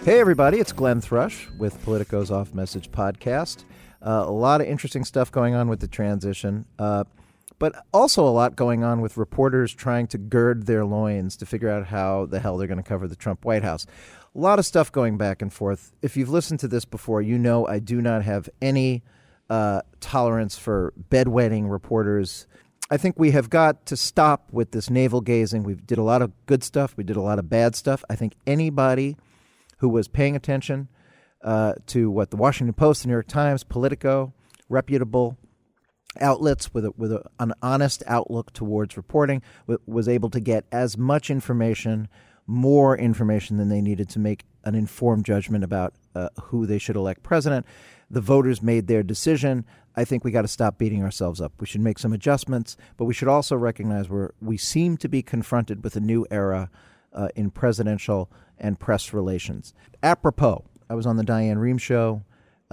Hey, everybody, it's Glenn Thrush with Politico's Off Message podcast. A lot of interesting stuff going on with the transition, but also a lot going on with reporters trying to gird their loins to figure out how the hell they're going to cover the Trump White House. A lot of stuff going back and forth. If you've listened to this before, you know I do not have any tolerance for bedwetting reporters. I think we have got to stop with this navel gazing. We did a lot of good stuff. We did a lot of bad stuff. I think anybody who was paying attention to what the Washington Post, the New York Times, Politico, reputable outlets with an honest outlook towards reporting was able to get as much information, more information than they needed to make an informed judgment about who they should elect president. The voters made their decision. I think we got to stop beating ourselves up. We should make some adjustments, but we should also recognize we seem to be confronted with a new era in presidential and press relations. Apropos, I was on the Diane Rehm show,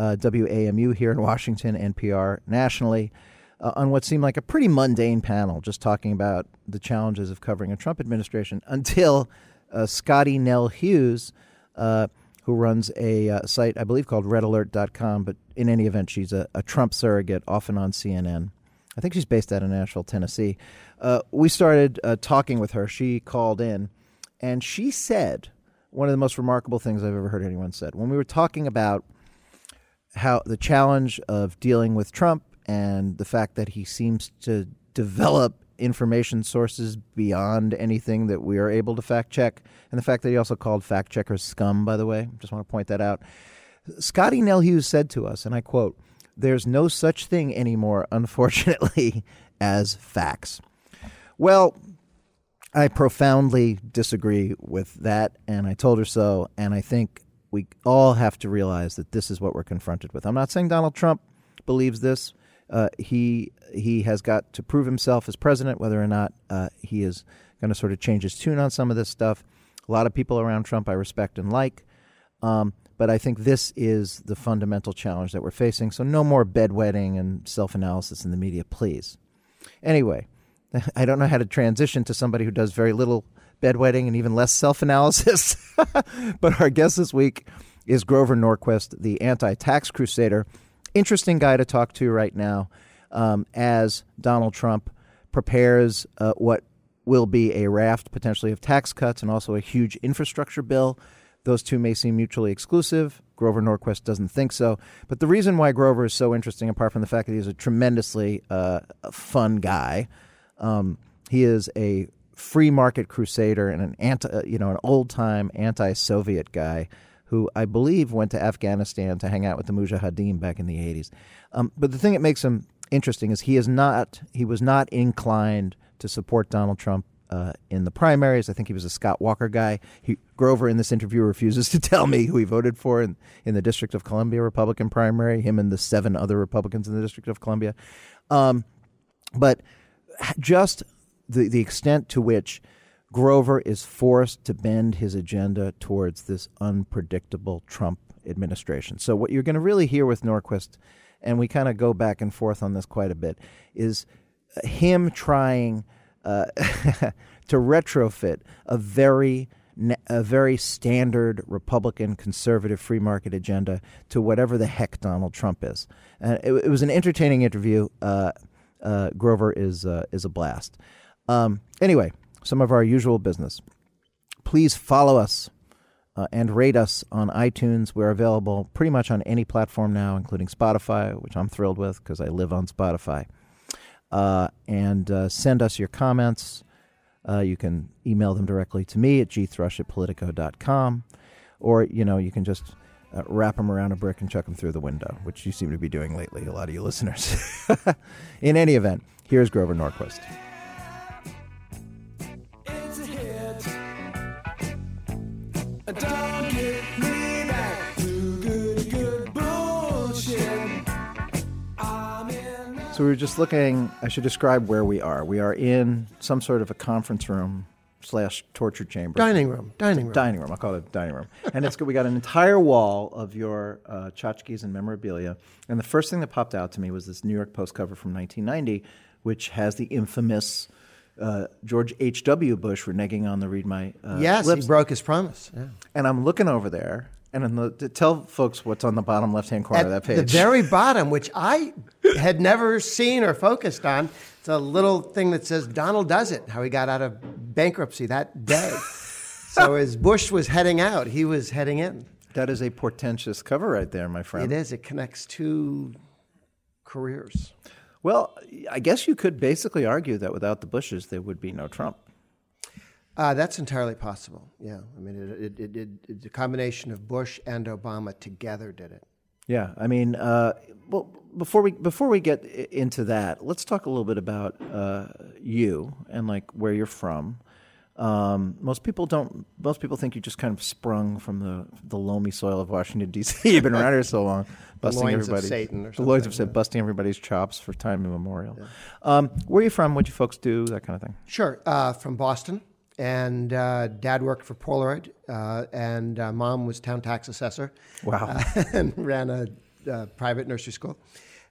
WAMU here in Washington, NPR nationally, on what seemed like a pretty mundane panel, just talking about the challenges of covering a Trump administration, until Scotty Nell Hughes, who runs a site, I believe, called redalert.com, but in any event, she's a Trump surrogate, often on CNN. I think she's based out of Nashville, Tennessee. We started talking with her. She called in, and she said one of the most remarkable things I've ever heard anyone said. When we were talking about how the challenge of dealing with Trump and the fact that he seems to develop information sources beyond anything that we are able to fact check, and the fact that he also called fact checkers scum, by the way, just want to point that out. Scotty Nell Hughes said to us, and I quote, "There's no such thing anymore, unfortunately, as facts." Well, I profoundly disagree with that, and I told her so, and I think we all have to realize that this is what we're confronted with. I'm not saying Donald Trump believes this. He has got to prove himself as president, whether or not he is going to sort of change his tune on some of this stuff. A lot of people around Trump I respect and like, but I think this is the fundamental challenge that we're facing. So no more bedwetting and self-analysis in the media, please. Anyway, I don't know how to transition to somebody who does very little bedwetting and even less self-analysis. But our guest this week is Grover Norquist, the anti-tax crusader. Interesting guy to talk to right now as Donald Trump prepares what will be a raft potentially of tax cuts and also a huge infrastructure bill. Those two may seem mutually exclusive. Grover Norquist doesn't think so. But the reason why Grover is so interesting, apart from the fact that he's a tremendously fun guy, he is a free market crusader and an old-time anti-Soviet guy who I believe went to Afghanistan to hang out with the Mujahideen back in the 80s. But the thing that makes him interesting is he was not inclined to support Donald Trump in the primaries. I think he was a Scott Walker guy. Grover, in this interview, refuses to tell me who he voted for in the District of Columbia Republican primary, him and the 7 other Republicans in the District of Columbia. But just the extent to which Grover is forced to bend his agenda towards this unpredictable Trump administration. So what you're going to really hear with Norquist, and we kind of go back and forth on this quite a bit, is him trying to retrofit a very standard Republican conservative free market agenda to whatever the heck Donald Trump is. It was an entertaining interview. Grover is a blast. Anyway, some of our usual business. Please follow us and rate us on iTunes. We're available pretty much on any platform now, including Spotify, which I'm thrilled with because I live on Spotify. And send us your comments. You can email them directly to me at gthrush@politico.com, or you can just wrap them around a brick and chuck them through the window, which you seem to be doing lately, a lot of you listeners. In any event, here's Grover Norquist. Don't get me back to good bullshit. So we were just looking, I should describe where we are. We are in some sort of a conference room / torture chamber. Dining room. I'll call it a dining room. And we got an entire wall of your tchotchkes and memorabilia. And the first thing that popped out to me was this New York Post cover from 1990, which has the infamous George H.W. Bush reneging on the Read My yes, Lips. he broke his promise. Yeah. And I'm looking over there, And tell folks what's on the bottom left-hand corner of that page. The very bottom, which I had never seen or focused on, it's a little thing that says Donald Does It, how he got out of bankruptcy that day. So as Bush was heading out, he was heading in. That is a portentous cover right there, my friend. It is. It connects two careers. Well, I guess you could basically argue that without the Bushes, there would be no Trump. That's entirely possible. Yeah, I mean, it's a combination of Bush and Obama together did it. Yeah, I mean, well, before we get into that, let's talk a little bit about you and like where you're from. Most people think you just kind of sprung from the loamy soil of Washington D.C. You've been around here so long, busting loins everybody. of Satan or something. The loins of Satan, busting everybody's chops for time immemorial. Yeah. Where are you from? What do you folks do? That kind of thing. Sure, from Boston. And Dad worked for Polaroid, and Mom was town tax assessor. Wow. And ran a private nursery school.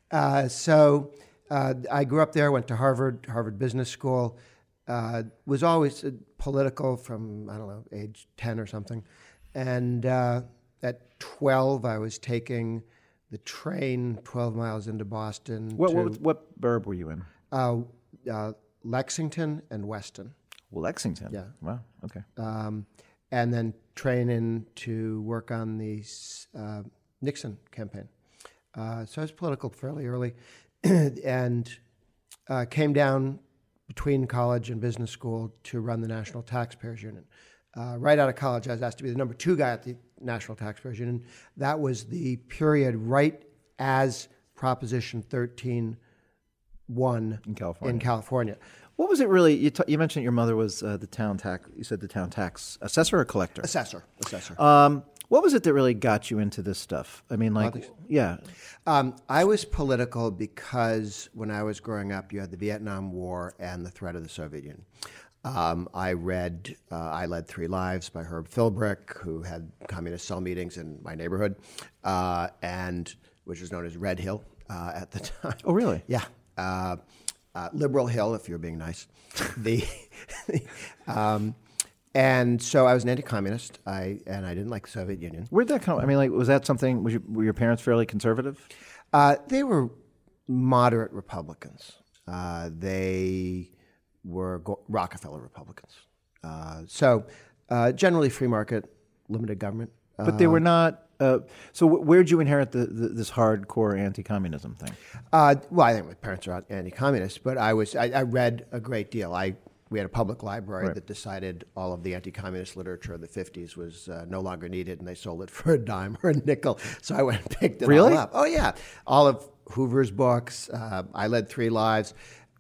So I grew up there, went to Harvard Business School, was always political from, I don't know, age 10 or something. And at 12, I was taking the train 12 miles into Boston. What burb were you in? Lexington and Weston. Lexington. Yeah. Wow. Okay. And then training to work on the Nixon campaign. So I was political fairly early, and came down between college and business school to run the National Taxpayers Union. Right out of college, I was asked to be the number 2 guy at the National Taxpayers Union. That was the period right as Proposition 13 won In California. In California. What was it really? You mentioned your mother was the town tax. You said the town tax assessor or collector? Assessor. What was it that really got you into this stuff? I mean, like, yeah. I was political because when I was growing up, you had the Vietnam War and the threat of the Soviet Union. I read I Led Three Lives by Herb Philbrick, who had communist cell meetings in my neighborhood, and which was known as Red Hill at the time. Oh, really? Yeah. Liberal Hill, if you're being nice. And so I was an anti-communist, and I didn't like the Soviet Union. Where'd that come? I mean, like, was that something? Were your parents fairly conservative? They were moderate Republicans. They were Rockefeller Republicans. So generally free market, limited government. But they were not. So where'd you inherit this hardcore anti-communism thing? Well, I think my parents are anti-communist, but I read a great deal. We had a public library that decided all of the anti-communist literature of the 50s was no longer needed, and they sold it for a dime or a nickel. So I went and picked it all up. Oh, yeah. All of Hoover's books, I Led Three Lives,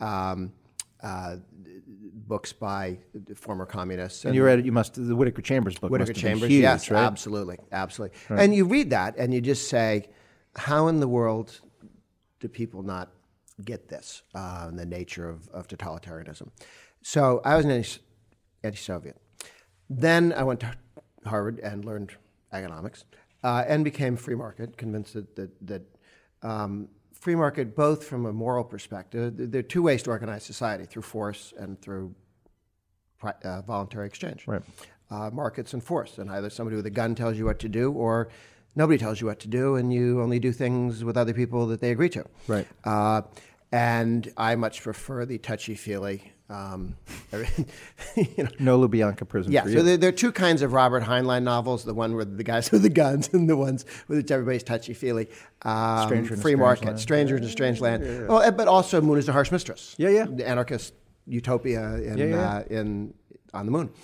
books by former communists. And you read it, the Whittaker Chambers book Whittaker must have Chambers, been huge, yes, right? absolutely. Right. And you read that, and you just say, how in the world do people not get this, the nature of totalitarianism? So I was an anti-Soviet. Then I went to Harvard and learned economics and became free market, convinced that free market, both from a moral perspective, there are two ways to organize society, through force and through voluntary exchange. Right. Markets and force, and either somebody with a gun tells you what to do, or nobody tells you what to do, and you only do things with other people that they agree to. Right. And I much prefer the touchy-feely. No Lubyanka prison for you. So there are two kinds of Robert Heinlein novels: the one with the guys with the guns, and the ones with which everybody's touchy-feely. Free market, Stranger in a Strange Land. Yeah. Well, but also Moon is a Harsh Mistress. Yeah. The anarchist utopia on the moon.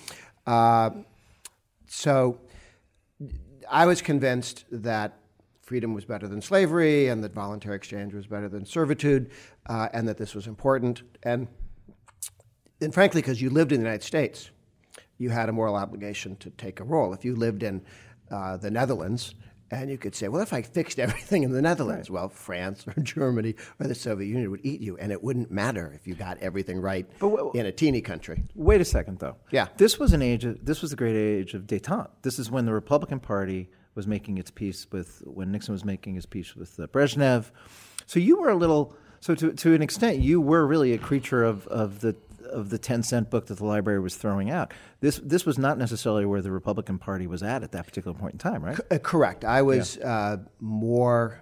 So I was convinced that freedom was better than slavery, and that voluntary exchange was better than servitude, and that this was important. And frankly, because you lived in the United States, you had a moral obligation to take a role. If you lived in the Netherlands, and you could say, well, if I fixed everything in the Netherlands, well, France or Germany or the Soviet Union would eat you, and it wouldn't matter if you got everything right in a teeny country. Wait a second, though. Yeah. This was the great age of détente. This is when the Republican Party was making its peace when Nixon was making his peace with Brezhnev. So you were to an extent, you were really a creature of the of the 10-cent book that the library was throwing out. This was not necessarily where the Republican Party was at that particular point in time, right? Correct. I was more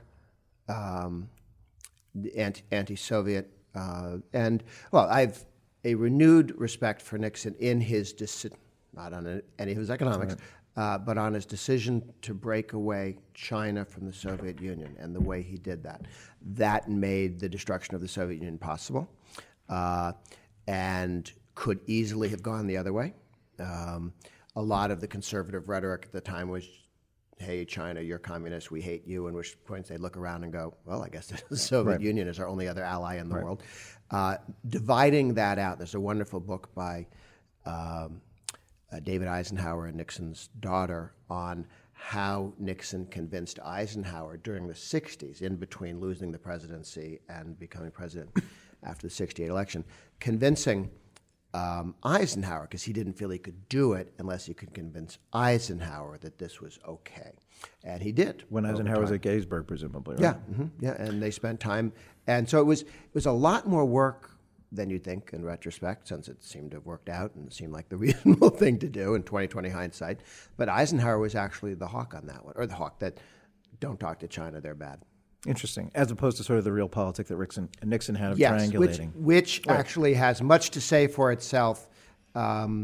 anti-Soviet, and I've a renewed respect for Nixon in his not on any of his economics, but on his decision to break away China from the Soviet Union and the way he did that. That made the destruction of the Soviet Union possible, and could easily have gone the other way. A lot of the conservative rhetoric at the time was, hey, China, you're communist, we hate you, and which points they look around and go, well, I guess the Soviet Union is our only other ally in the world. Dividing that out, there's a wonderful book by David Eisenhower and Nixon's daughter on how Nixon convinced Eisenhower during the 60s, in between losing the presidency and becoming president after the 68 election, convincing Eisenhower, because he didn't feel he could do it unless he could convince Eisenhower that this was okay. And he did. When Eisenhower was at Gettysburg, presumably, right? Yeah, yeah, and they spent time. And so it was a lot more work than you'd think in retrospect, since it seemed to have worked out and it seemed like the reasonable thing to do in 20/20 hindsight. But Eisenhower was actually the hawk on that one, or the hawk that don't talk to China, they're bad. Interesting. As opposed to sort of the real politic that Nixon had of triangulating. Which actually has much to say for itself, and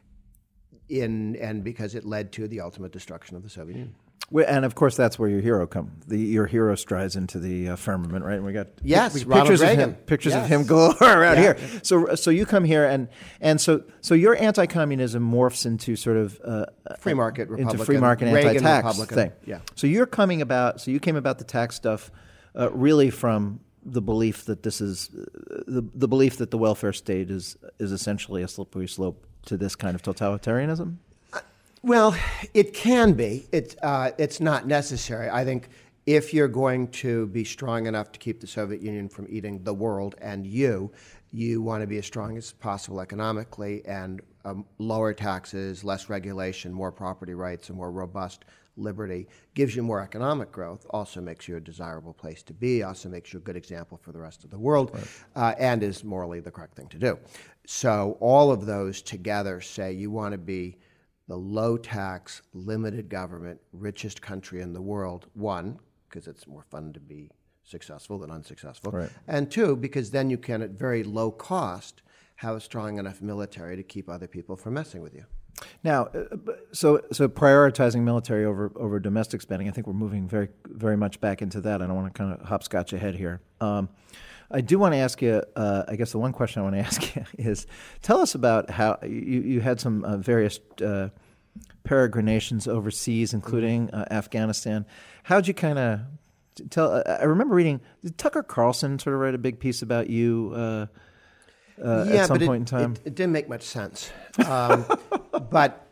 because it led to the ultimate destruction of the Soviet Union. And of course, that's where your hero your hero strides into the firmament, right? And we got pictures of him galore around here. So you come here, and so your anti-communism morphs into sort of free market Republican, into free market anti-tax Republican thing. Yeah. So you came about the tax stuff really from the belief that this is the belief that the welfare state is essentially a slippery slope to this kind of totalitarianism. Well, it can be. It's not necessary. I think if you're going to be strong enough to keep the Soviet Union from eating the world and you want to be as strong as possible economically, and lower taxes, less regulation, more property rights, and more robust liberty gives you more economic growth, also makes you a desirable place to be, also makes you a good example for the rest of the world, and is morally the correct thing to do. So all of those together say you want to be the low-tax, limited government, richest country in the world, one, because it's more fun to be successful than unsuccessful, and two, because then you can, at very low cost, have a strong enough military to keep other people from messing with you. Now, so prioritizing military over domestic spending, I think we're moving very, very much back into that. I don't want to kind of hopscotch ahead here. I do want to ask you, I guess the one question I want to ask you is, tell us about how you had some various peregrinations overseas, including Afghanistan. How'd you kind of tell? I remember reading, did Tucker Carlson sort of write a big piece about you at some point in time? It didn't make much sense. But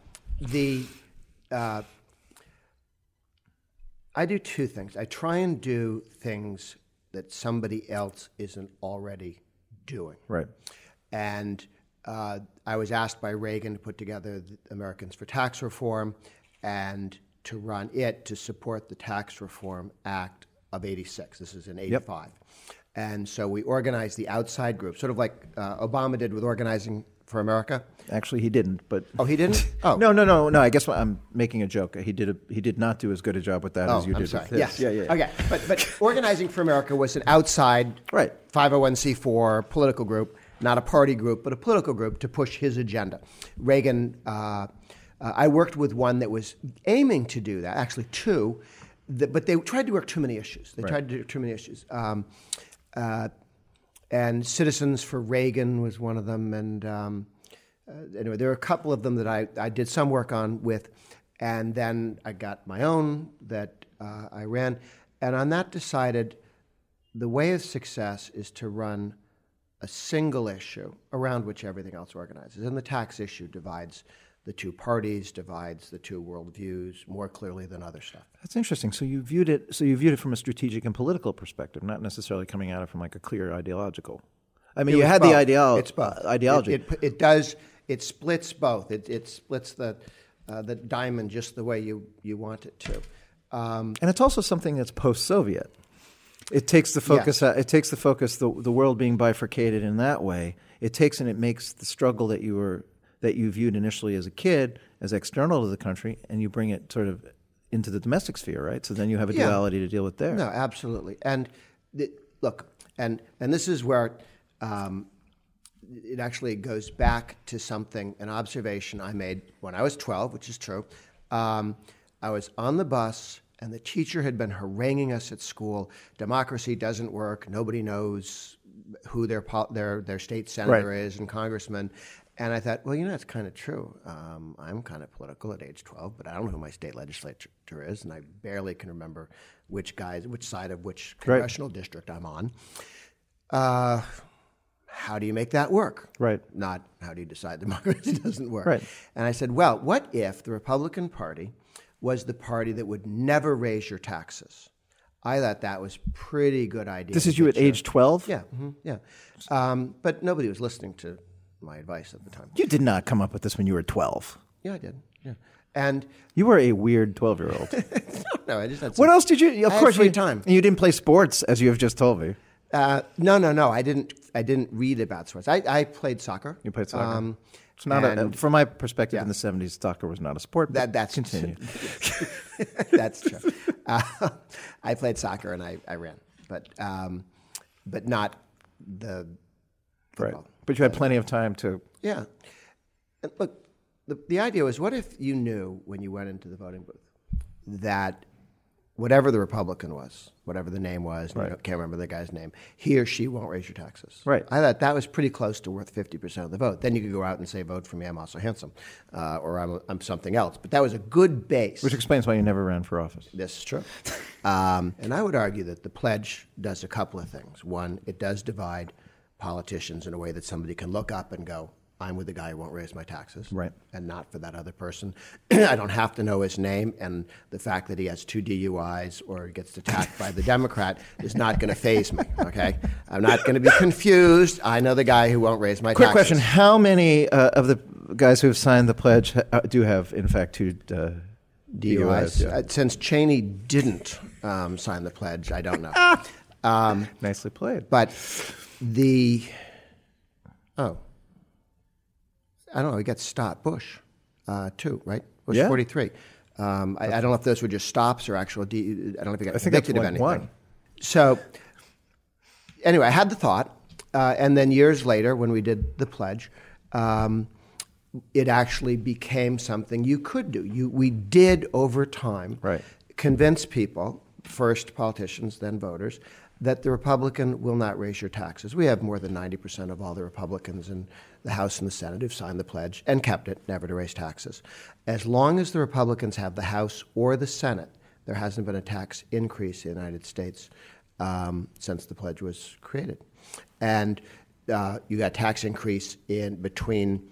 I do two things. I try and do things that somebody else isn't already doing. Right. And I was asked by Reagan to put together the Americans for Tax Reform and to run it to support the Tax Reform Act of 86. This is in 85. Yep. And so we organized the outside group, sort of like Obama did with Organizing for America. Actually, he didn't. But he didn't. Oh, no. I guess I'm making a joke. He did not do as good a job with that as you did. Sorry. With this. Yes. Yeah. Okay. But Organizing for America was an outside 501c4 political group, not a party group, but a political group to push his agenda. Reagan. I worked with one that was aiming to do that. Actually, two, but they tried to work too many issues. They tried to do too many issues. And Citizens for Reagan was one of them. And anyway, there were a couple of them that I did some work on with. And then I got my own that I ran. And on that decided the way of success is to run a single issue around which everything else organizes. And the tax issue divides the two parties, divides the two worldviews more clearly than other stuff. That's interesting. So you viewed it from a strategic and political perspective, not necessarily coming at it from like a clear ideological. I mean, you had the ideology. It does. It splits both. It splits the diamond just the way you want it to. And it's also something that's post-Soviet. It takes the focus. It takes the focus. The world being bifurcated in that way. It takes and it makes the struggle that you viewed initially as a kid as external to the country, and you bring it sort of into the domestic sphere, right? So then you have a duality to deal with there. No, absolutely. And look, and this is where it actually goes back to an observation I made when I was 12, which is true. I was on the bus, and the teacher had been haranguing us at school. Democracy doesn't work. Nobody knows who their state senator is and congressman. And I thought, well, it's kind of true. I'm kind of political at age 12, but I don't know who my state legislature is, and I barely can remember which side of which congressional district I'm on. How do you make that work? Right. Not how do you decide democracy doesn't work? Right. And I said, well, what if the Republican Party was the party that would never raise your taxes? I thought that was a pretty good idea. This is you at age 12? Yeah, yeah. But nobody was listening to my advice at the time. You did not come up with this when you were 12. Yeah, I did. Yeah, and you were a weird 12-year-old. No, I just had what else did you? Of course, free time. You didn't play sports, as you have just told me. No. I didn't read about sports. I played soccer. You played soccer. It's not from my perspective in the 70s, soccer was not a sport. That's continue. That's true. I played soccer and I ran, but not the football. Right. But you had plenty of time to. Yeah. And look, the idea was, what if you knew when you went into the voting booth that whatever the Republican was, whatever the name was, I can't remember the guy's name, he or she won't raise your taxes. Right. I thought that was pretty close to worth 50% of the vote. Then you could go out and say, vote for me, I'm also handsome, or I'm something else. But that was a good base. Which explains why you never ran for office. This is true. And I would argue that the pledge does a couple of things. One, it does divide politicians in a way that somebody can look up and go, I'm with the guy who won't raise my taxes, right, and not for that other person. I don't have to know his name, and the fact that he has 2 DUIs or gets attacked by the Democrat is not going to faze me, okay? I'm not going to be confused. I know the guy who won't raise my taxes. Quick question. How many of the guys who have signed the pledge do have, in fact, 2 DUIs? Yeah. Since Cheney didn't sign the pledge, I don't know. Nicely played. But I don't know, he got stopped. Bush, too, right? Bush 43. I don't know if those were just stops or actual, I don't know if he got convicted of anything. One. So, anyway, I had the thought, and then years later, when we did the pledge, it actually became something you could do. We did, over time, convince people, first politicians, then voters, that the Republican will not raise your taxes. We have more than 90% of all the Republicans in the House and the Senate who've signed the pledge and kept it, never to raise taxes. As long as the Republicans have the House or the Senate, there hasn't been a tax increase in the United States since the pledge was created. And you got tax increase in between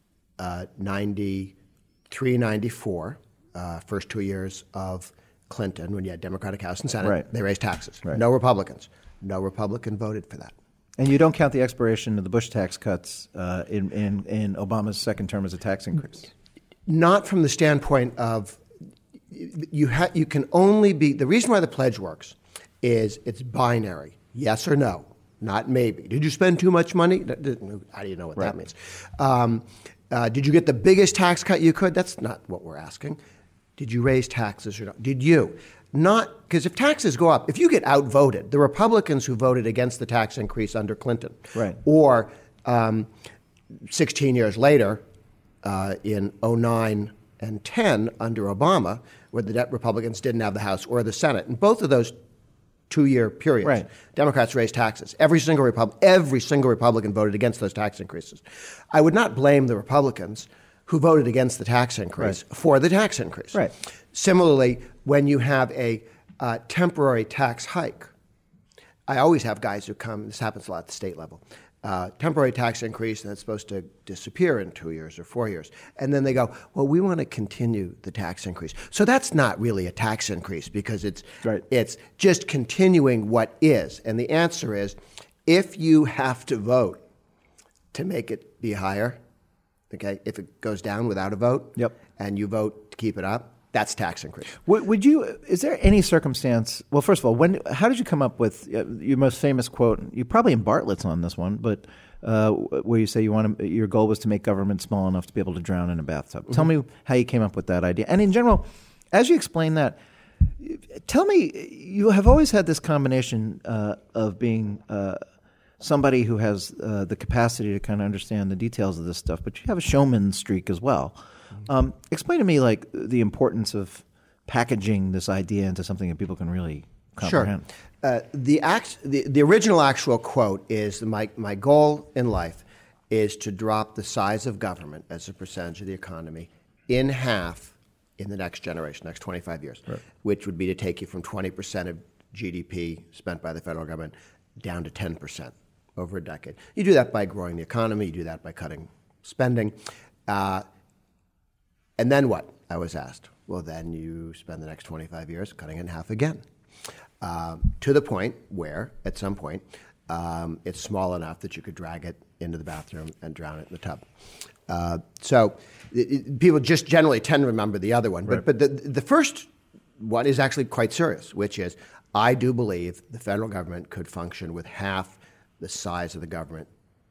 93, 94, first 2 years of Clinton, when you had Democratic House and Senate, they raised taxes. Right. No Republicans. No Republican voted for that. And you don't count the expiration of the Bush tax cuts in Obama's second term as a tax increase? Not from the standpoint of you can only be – the reason why the pledge works is it's binary, yes or no, not maybe. Did you spend too much money? How do you know what that means? Did you get the biggest tax cut you could? That's not what we're asking. Did you raise taxes or not? Did you? Not because if taxes go up, if you get outvoted, the Republicans who voted against the tax increase under Clinton, or 16 years later in 2009 and 10 under Obama, where the Republicans didn't have the House or the Senate, in both of those 2-year periods, Democrats raised taxes. Every single Republican voted against those tax increases. I would not blame the Republicans who voted against the tax increase for the tax increase. Right. Similarly, when you have a temporary tax hike, I always have guys who come, this happens a lot at the state level, temporary tax increase, and it's supposed to disappear in 2 years or 4 years. And then they go, well, we want to continue the tax increase. So that's not really a tax increase because it's just continuing what is. And the answer is, if you have to vote to make it be higher, okay, if it goes down without a vote, and you vote to keep it up, That's tax increase. Would you? Is there any circumstance? Well, first of all, how did you come up with your most famous quote? You probably in Bartlett's on this one, but where you say your goal was to make government small enough to be able to drown in a bathtub. Tell me how you came up with that idea, and in general, as you explain that, tell me, you have always had this combination of being somebody who has the capacity to kind of understand the details of this stuff, but you have a showman streak as well. Explain to me, like, the importance of packaging this idea into something that people can really comprehend. Sure. The original actual quote is, my goal in life is to drop the size of government as a percentage of the economy in half in the next generation, next 25 years, which would be to take you from 20% of GDP spent by the federal government down to 10% over a decade. You do that by growing the economy. You do that by cutting spending. And then what? I was asked. Well, then you spend the next 25 years cutting it in half again, to the point where, at some point, it's small enough that you could drag it into the bathroom and drown it in the tub. So people just generally tend to remember the other one. But the first one is actually quite serious, which is, I do believe the federal government could function with half the size of the government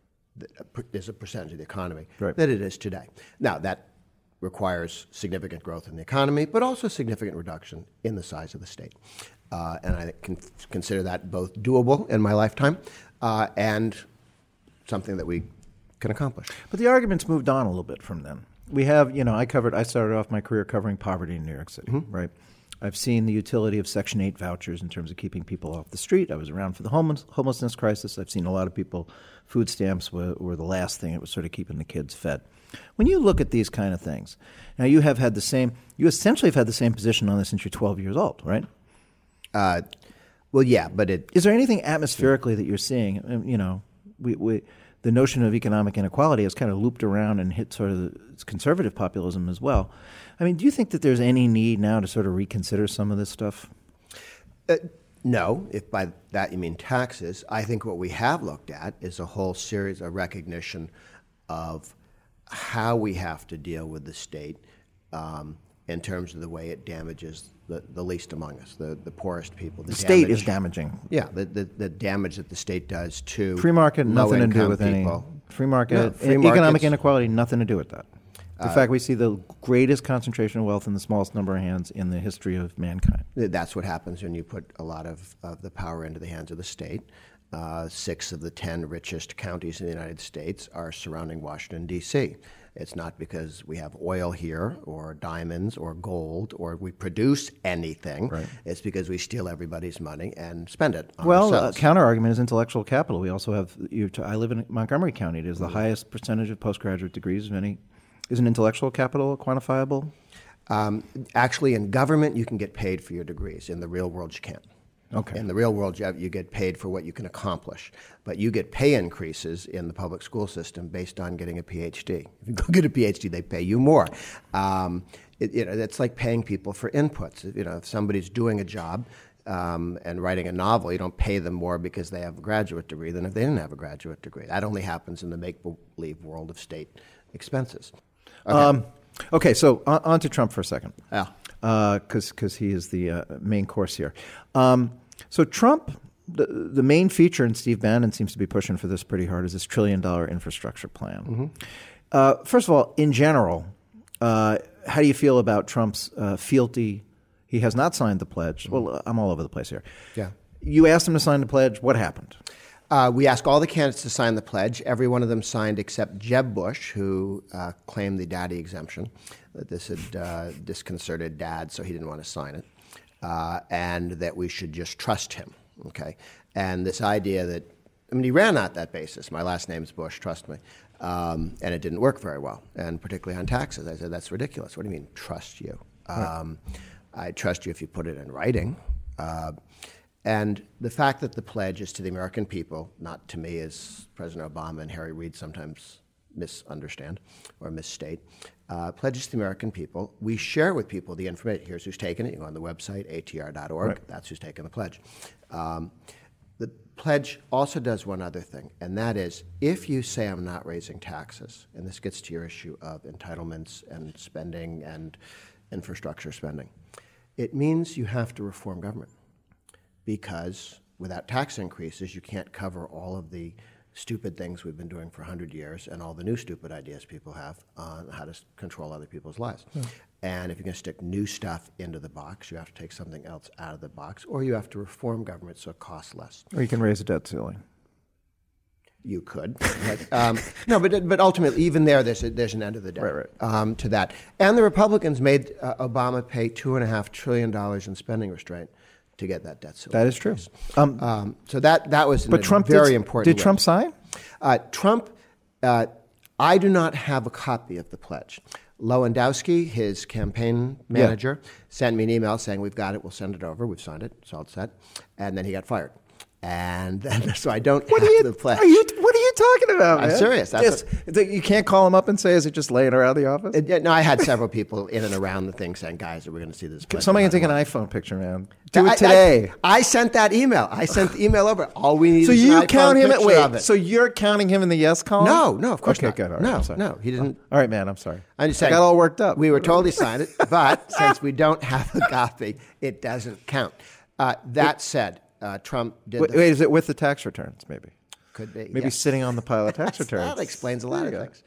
as a percentage of the economy that it is today. Now, that requires significant growth in the economy, but also significant reduction in the size of the state. And I can consider that both doable in my lifetime and something that we can accomplish. But the argument's moved on a little bit from then. We have, I started off my career covering poverty in New York City, right? I've seen the utility of Section 8 vouchers in terms of keeping people off the street. I was around for the homelessness crisis. I've seen a lot of people, food stamps were the last thing. It was sort of keeping the kids fed. When you look at these kind of things, now you essentially have had the same position on this since you're 12 years old, right? Well, yeah, but is there anything atmospherically that you're seeing? The notion of economic inequality has kind of looped around and hit sort of conservative populism as well. I mean, do you think that there's any need now to sort of reconsider some of this stuff? No, if by that you mean taxes. I think what we have looked at is a whole series of recognition of how we have to deal with the state in terms of the way it damages the least among us, the poorest people. The state is damaging. Yeah, the damage that the state does to free market, nothing to do with people. Free market, economic inequality, nothing to do with that. In fact, we see the greatest concentration of wealth in the smallest number of hands in the history of mankind. That's what happens when you put a lot of the power into the hands of the state. 6 of the 10 richest counties in the United States are surrounding Washington, D.C. It's not because we have oil here or diamonds or gold or we produce anything. Right. It's because we steal everybody's money and spend it on ourselves. Counter-argument is intellectual capital. We also have I live in Montgomery County. It is the highest percentage of postgraduate degrees of any. Isn't intellectual capital quantifiable? Actually, in government, you can get paid for your degrees. In the real world, you can't. Okay. In the real world, you get paid for what you can accomplish. But you get pay increases in the public school system based on getting a PhD. If you go get a PhD, they pay you more. It's like paying people for inputs. If somebody's doing a job and writing a novel, you don't pay them more because they have a graduate degree than if they didn't have a graduate degree. That only happens in the make-believe world of state expenses. Okay, so on to Trump for a second. Yeah. Because he is the main course here. So Trump, the main feature, and Steve Bannon seems to be pushing for this pretty hard, is this $1 trillion infrastructure plan. First of all, in general, how do you feel about Trump's fealty? He has not signed the pledge. Well, I'm all over the place here. Yeah. You asked him to sign the pledge. What happened? We asked all the candidates to sign the pledge. Every one of them signed except Jeb Bush, who claimed the daddy exemption, that this had disconcerted dad, so he didn't want to sign it, and that we should just trust him. Okay, and this idea that, he ran out that basis. My last name's Bush, trust me, and it didn't work very well, and particularly on taxes. I said, that's ridiculous. What do you mean, trust you? Right. I trust you if you put it in writing. And the fact that the pledge is to the American people, not to me as President Obama and Harry Reid sometimes misunderstand or misstate, pledges to the American people. We share with people the information. Here's who's taken it. You go on the website, atr.org. Right. That's who's taken the pledge. The pledge also does one other thing, and that is if you say I'm not raising taxes, and this gets to your issue of entitlements and spending and infrastructure spending. It means you have to reform government because without tax increases, you can't cover all of the stupid things we've been doing for 100 years and all the new stupid ideas people have on how to control other people's lives. And if you're going to stick new stuff into the box, you have to take something else out of the box, or you have to reform government so it costs less. Or you can raise a debt ceiling. You could. But ultimately, even there's an end of the day to that. And the Republicans made Obama pay $2.5 trillion in spending restraint to get that debt ceiling. That is true. So that was Trump very important. Did Trump sign? Trump, I do not have a copy of the pledge. Lewandowski, his campaign manager, sent me an email saying, we've got it, we'll send it over, we've signed it, it's all set. And then he got fired. And then, so I don't have the pledge. What are you talking about, man? I'm serious. You can't call him up and say, is it just laying around the office? No, I had several people in and around the thing saying, guys, are we going to see this pledge? Somebody can take an iPhone picture, man. Do it today. I sent that email. I sent the email over. All we need so is you an count iPhone him picture of it. So you're counting him in the yes column? No, of course not. Okay, good. All right, No, he didn't. All right, man, I'm sorry. I'm just saying, I got all worked up. We were told he signed it, but since we don't have a copy, it doesn't count. That said, Trump did. Wait, is it with the tax returns? Maybe. Could be. Maybe sitting on the pile of tax returns. That explains a lot of things.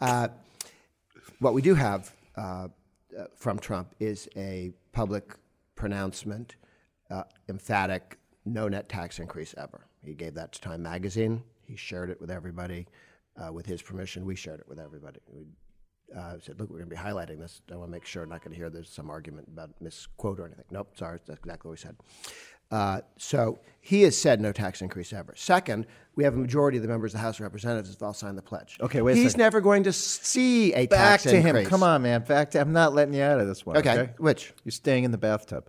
What we do have from Trump is a public pronouncement, emphatic, no net tax increase ever. He gave that to Time Magazine. He shared it with everybody. With his permission, we shared it with everybody. We said, look, we're going to be highlighting this. I want to make sure I'm not going to hear there's some argument about misquote or anything. Nope, sorry, that's exactly what we said. So he has said no tax increase ever. Second, we have a majority of the members of the House of Representatives have all signed the pledge. Okay, wait a He's second. never going to see a Back tax to increase. him. Come on, man. Back to. I'm not letting you out of this one. Okay. Which? You're staying in the bathtub.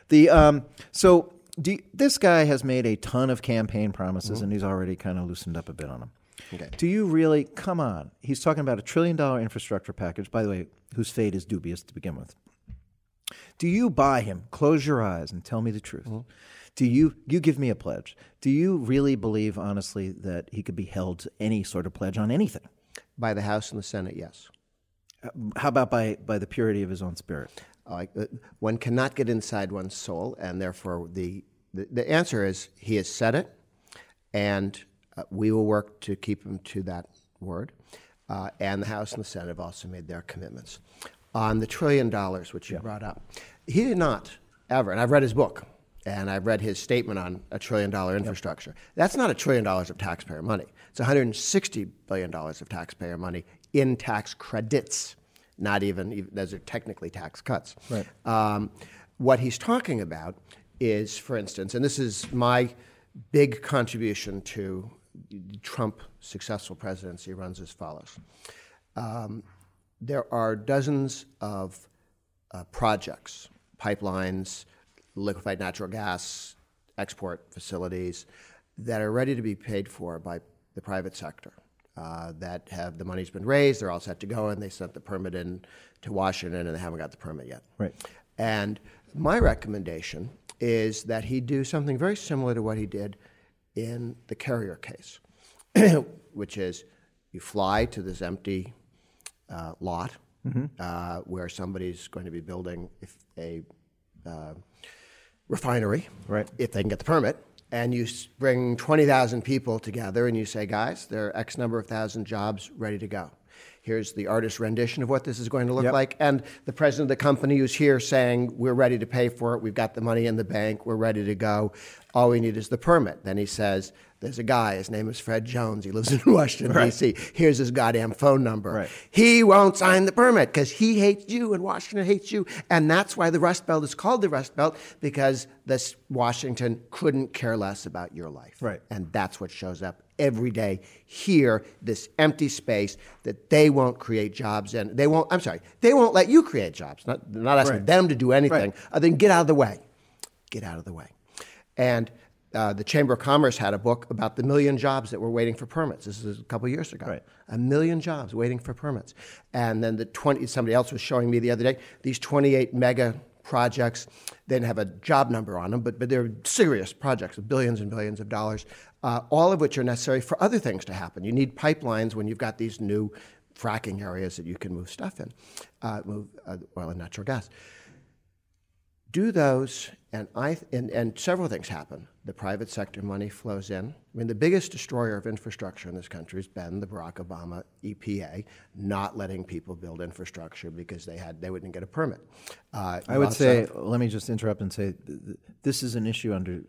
This guy has made a ton of campaign promises, and he's already kind of loosened up a bit on them. Okay. Do you really? Come on. He's talking about $1 trillion infrastructure package, by the way, whose fate is dubious to begin with. Do you buy him? Close your eyes and tell me the truth. Do you give me a pledge? Do you really believe, honestly, that he could be held to any sort of pledge on anything? By the House and the Senate, yes. How about by the purity of his own spirit? One cannot get inside one's soul, and therefore the answer is he has said it, and we will work to keep him to that word. And the House and the Senate have also made their commitments. On the $1 trillion, which you brought up, he did not ever, and I've read his book, and I've read his statement on $1 trillion infrastructure. That's not $1 trillion of taxpayer money. It's $160 billion of taxpayer money in tax credits. Not even those are technically tax cuts. Right. What he's talking about is, for instance, and this is my big contribution to Trump's successful presidency, runs as follows. There are dozens of projects, pipelines, liquefied natural gas export facilities that are ready to be paid for by the private sector. That have the money's been raised, they're all set to go, and they sent the permit in to Washington, and they haven't got the permit yet. Right. And my recommendation is that he do something very similar to what he did in the Carrier case, which is you fly to this empty lot where somebody's going to be building a refinery, right, if they can get the permit. And you bring 20,000 people together and you say, guys, there are X number of thousand jobs ready to go. Here's the artist's rendition of what this is going to look like. And the president of the company who's here saying, we're ready to pay for it. We've got the money in the bank. We're ready to go. All we need is the permit. Then he says, there's a guy. His name is Fred Jones. He lives in Washington, D.C. Here's his goddamn phone number. Right. He won't sign the permit because he hates you and Washington hates you. And that's why the Rust Belt is called the Rust Belt, because this Washington couldn't care less about your life. Right. And that's what shows up every day here, this empty space that they won't create jobs in. They won't let you create jobs. They're not asking them to do anything. Then get out of the way. Get out of the way. And the Chamber of Commerce had a book about the 1 million jobs that were waiting for permits. This is a couple of years ago. Right. 1 million jobs waiting for permits. And then somebody else was showing me the other day, these 28 mega projects, they didn't have a job number on them, but they're serious projects with billions and billions of dollars, all of which are necessary for other things to happen. You need pipelines when you've got these new fracking areas that you can move stuff in, move oil and natural gas. Do those, and several things happen. The private sector money flows in. I mean, the biggest destroyer of infrastructure in this country has been the Barack Obama EPA not letting people build infrastructure because they wouldn't get a permit. I would say, let me just interrupt and say, this is an issue under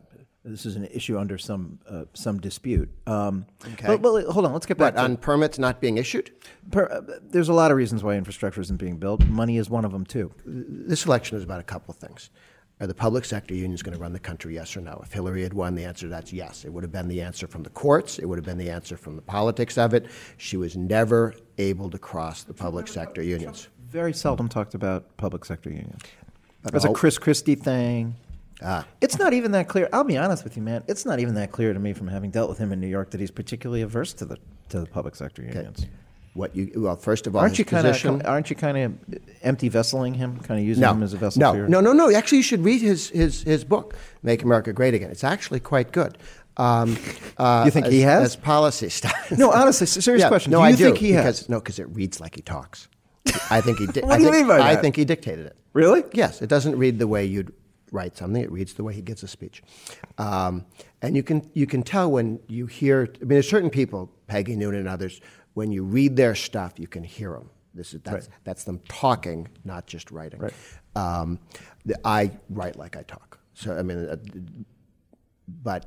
some dispute. Okay. But hold on, let's get back. On permits not being issued? There's a lot of reasons why infrastructure isn't being built. Money is one of them too. This election is about a couple of things. Are the public sector unions going to run the country, yes or no? If Hillary had won, the answer to that's yes. It would have been the answer from the courts. It would have been the answer from the politics of it. She was never able to cross the public sector unions. Very seldom talked about public sector unions. It's a Chris Christie thing. It's not even that clear. I'll be honest with you, man. It's not even that clear to me from having dealt with him in New York that he's particularly averse to the public sector unions. Well, first of all, aren't you kind of empty vesseling him, kind of using him as a vessel? No. Actually, you should read his book, Make America Great Again. It's actually quite good. You think he has as policy stuff? No, honestly, serious question. No, do you I do think he has? Because it reads like he talks. I think he did. What do you mean by that? I think he dictated it. Really? Yes. It doesn't read the way you'd write something. It reads the way he gives a speech. And you can tell when you hear. I mean, there's certain people, Peggy Noonan and others. When you read their stuff, you can hear them. That's them talking, not just writing. Right. I write like I talk. So I mean, but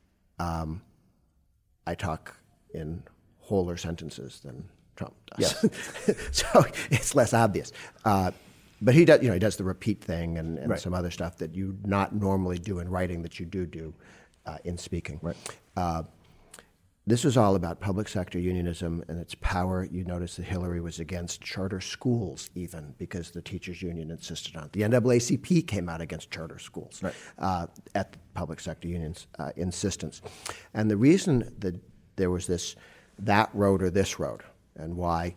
I talk in wholer sentences than Trump does. Yes. So it's less obvious. But he does. He does the repeat thing and right. some other stuff that you not normally do in writing that you do in speaking. Right. This was all about public sector unionism and its power. You notice that Hillary was against charter schools even because the teachers union insisted on it. The NAACP came out against charter schools right. At the public sector unions' insistence. And the reason that there was that road or this road and why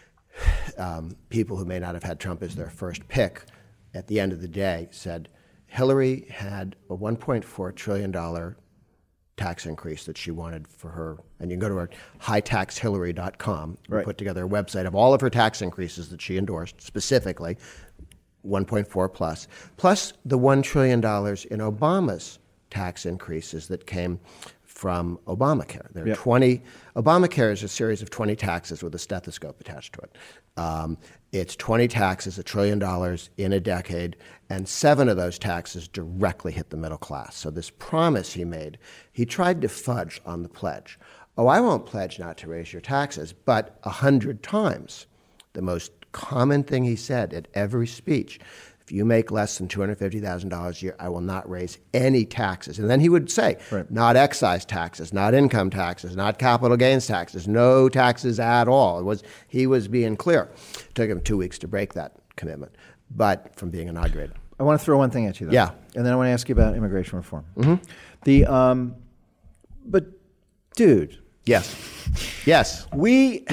people who may not have had Trump as their first pick at the end of the day said Hillary had a $1.4 trillion tax increase that she wanted for her, and you can go to her hightaxhillary.com and right. put together a website of all of her tax increases that she endorsed, specifically 1.4 plus the $1 trillion in Obama's tax increases that came from Obamacare. There are 20. Obamacare is a series of 20 taxes with a stethoscope attached to it. It's 20 taxes, $1 trillion in a decade, and 7 of those taxes directly hit the middle class. So this promise he made, he tried to fudge on the pledge. Oh, I won't pledge not to raise your taxes, but 100 times. The most common thing he said at every speech, if you make less than $250,000 a year, I will not raise any taxes. And then he would say, right. not excise taxes, not income taxes, not capital gains taxes, no taxes at all. He was being clear. It took him 2 weeks to break that commitment, but from being inaugurated. I want to throw one thing at you, though. Yeah. And then I want to ask you about immigration reform. Mm-hmm. But, dude. Yes. We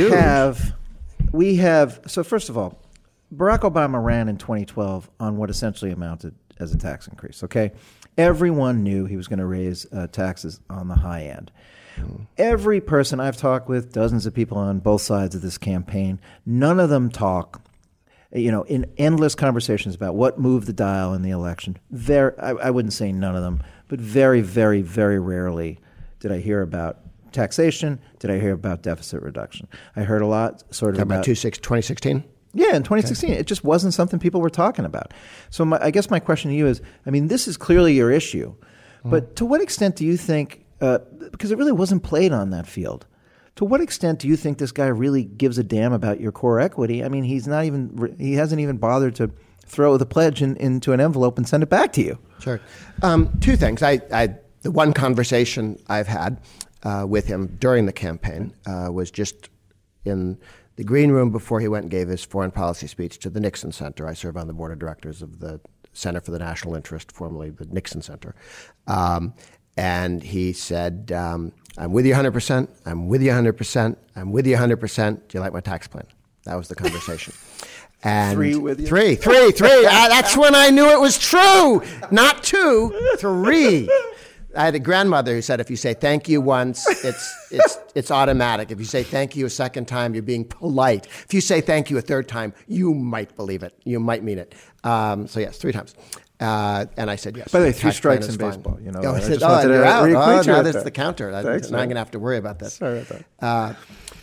have, so first of all, Barack Obama ran in 2012 on what essentially amounted as a tax increase, okay? Everyone knew he was going to raise taxes on the high end. Every person I've talked with, dozens of people on both sides of this campaign, none of them talk, in endless conversations about what moved the dial in the election. I wouldn't say none of them, but very, very, very rarely did I hear about taxation, did I hear about deficit reduction. I heard a lot sort of about 2016? Yeah, in 2016. Okay. It just wasn't something people were talking about. So I guess my question to you is, this is clearly your issue, but to what extent do you think, because it really wasn't played on that field, to what extent do you think this guy really gives a damn about your core equity? He hasn't even bothered to throw the pledge into an envelope and send it back to you. Sure. 2 things. The one conversation I've had with him during the campaign was just in the green room before he went and gave his foreign policy speech to the Nixon Center. I serve on the board of directors of the Center for the National Interest, formerly the Nixon Center. And he said, I'm with you 100%, I'm with you 100%, I'm with you 100%. Do you like my tax plan? That was the conversation. And 3 with you? 3. That's when I knew it was true. Not 2, 3. I had a grandmother who said, if you say thank you once, it's automatic. If you say thank you a second time, you're being polite. If you say thank you a third time, you might believe it. You might mean it. So yes, 3 times. And I said yes. By the way, the 3 tax strikes plan in is fine. baseball. You know, I I said, just wanted you're to out. reacquaint you Now with that's that. the counter. Thanks, now I'm man. going to have to worry about this. Sorry about that.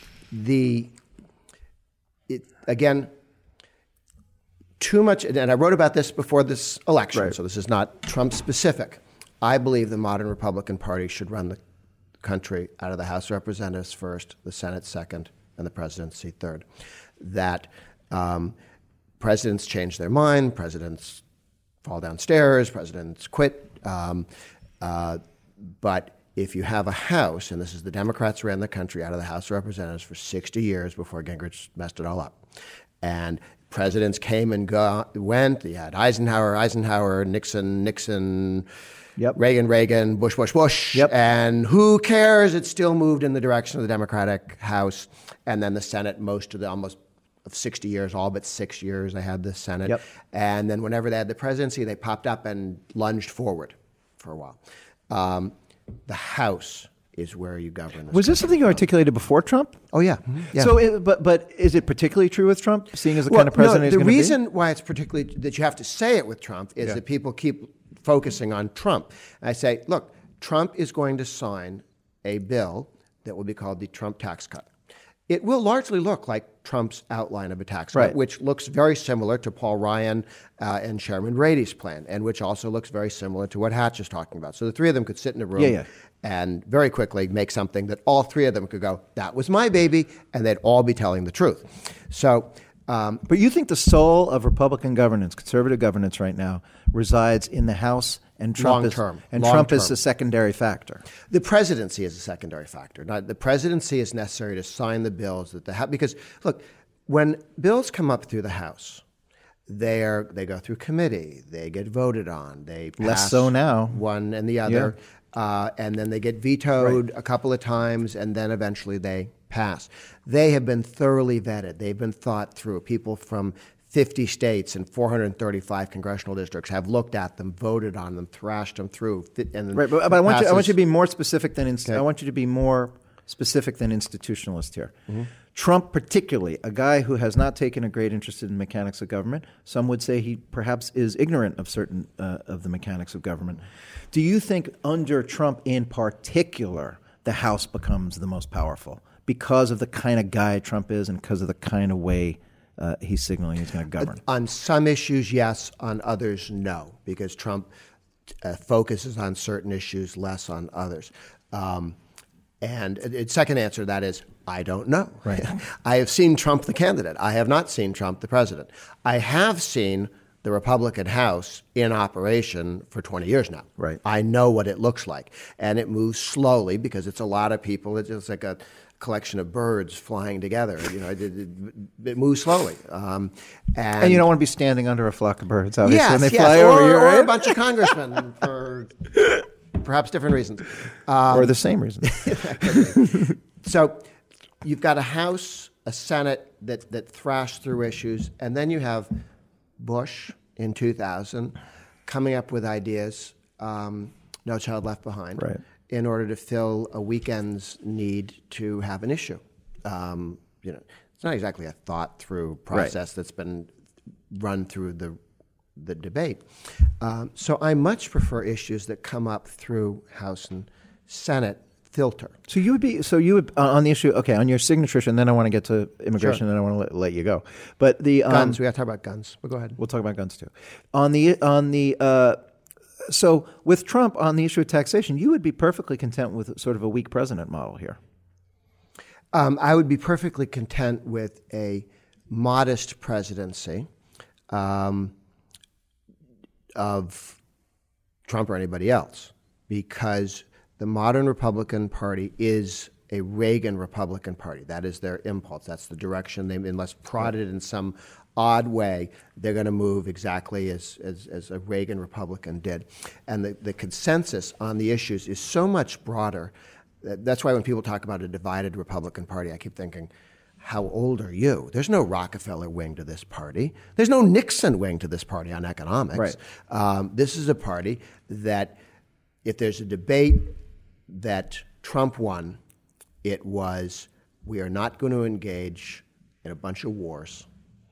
Again, too much, and I wrote about this before this election, Right. so this is not Trump specific. I believe the modern Republican Party should run the country out of the House of Representatives first, the Senate second, and the presidency third. That presidents change their mind, presidents fall downstairs, presidents quit. But if you have a House, and this is the Democrats ran the country out of the House of Representatives for 60 years before Gingrich messed it all up. And presidents came and went. You had Eisenhower, Nixon, Yep. Reagan, Bush. Yep. And who cares? It still moved in the direction of the Democratic House. And then the Senate, almost of 60 years, all but 6 years, they had the Senate. Yep. And then whenever they had the presidency, they popped up and lunged forward for a while. The House is where you govern. Was this something you articulated before Trump? Oh, yeah. Yeah. So, but is it particularly true with Trump, seeing as the kind of president he's the going to be? reason why it's particularly that you have to say it with Trump is that people keep focusing on Trump. And I say, look, Trump is going to sign a bill that will be called the Trump tax cut. It will largely look like Trump's outline of a tax cut, Right. which looks very similar to Paul Ryan and Chairman Rady's plan, and which also looks very similar to what Hatch is talking about. So the three of them could sit in a room and very quickly make something that all three of them could go, that was my baby, and they'd all be telling the truth. So, But you think the soul of Republican governance, conservative governance right now, resides in the House, and Trump Long-term. Trump is a secondary factor. the presidency is a secondary factor. Now, the presidency is necessary to sign the bills that the House, because look, when bills come up through the House, they go through committee, they get voted on, they pass Less so now. one and the other, and then they get vetoed a couple of times, and then eventually they pass. They have been thoroughly vetted. They've been thought through. People from 50 states and 435 congressional districts have looked at them, voted on them, thrashed them through. And Right, but I want you passes. to be more specific than I want you to be more specific than institutionalist here. Mm-hmm. Trump, particularly, a guy who has not taken a great interest in the mechanics of government. Some would say he perhaps is ignorant of certain of the mechanics of government. Do you think under Trump in particular, the House becomes the most powerful because of the kind of guy Trump is and because of the kind of way he's signaling he's going to govern? On some issues, yes. On others, no, because Trump focuses on certain issues, less on others. And the second answer to that is, I don't know. Right. I have seen Trump the candidate. I have not seen Trump the president. I have seen the Republican House in operation for 20 years now. Right. I know what it looks like. And it moves slowly because it's a lot of people. It's just like a collection of birds flying together. You know, it moves slowly. And you don't want to be standing under a flock of birds, obviously, yes, when they yes, fly over you, or right? a bunch of congressmen for perhaps different reasons. Or the same reason. So you've got a House, a Senate that thrashed through issues, and then you have Bush in 2000 coming up with ideas, No Child Left Behind, Right. in order to fill a weekend's need to have an issue. It's not exactly a thought-through process that's been run through the debate. So I much prefer issues that come up through House and Senate filter. So you would on the issue, okay, on your signature, and then I want to get to immigration, and then I want to let you go. But the Guns, we got to talk about guns. But go ahead. We'll talk about guns too. So with Trump on the issue of taxation, you would be perfectly content with sort of a weak president model here. I would be perfectly content with a modest presidency of Trump or anybody else, because the modern Republican Party is a Reagan Republican Party. That is their impulse. That's the direction unless prodded in some odd way, they're going to move exactly as a Reagan Republican did. And the consensus on the issues is so much broader. That's why when people talk about a divided Republican Party, I keep thinking, how old are you? There's no Rockefeller wing to this party. There's no Nixon wing to this party on economics. Right. This is a party that if there's a debate that Trump won, it was we are not going to engage in a bunch of wars.